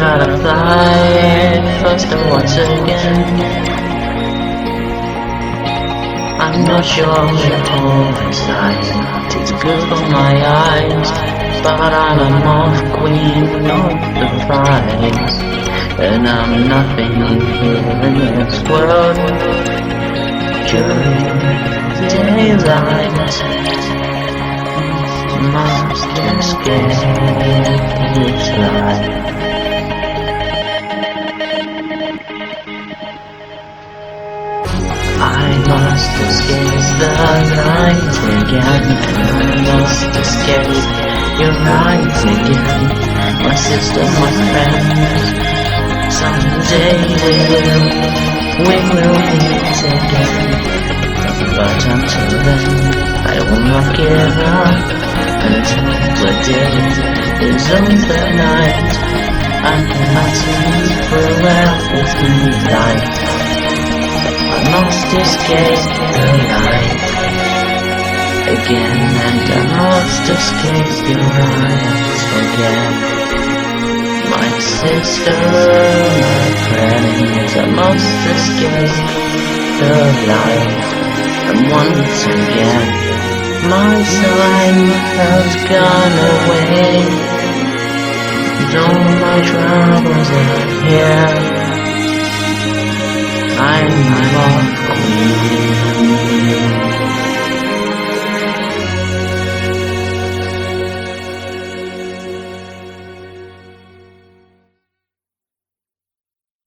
gotta fly faster once again. I'm not sure what all sight is good for my eyes, but I'm a moth queen of the prize, and I'm nothing here in this world during daylight. Must escape this life. I must escape the light again. I must escape your light again. My sister, my friend, someday we will meet again. But until then, I will not give up until the day is over night. I cannot see forever with light. I must escape the light again, and I must escape your eyes again. My sister, my friends, I must escape the light, and once again my sun has gone away, and all my troubles are here. I'm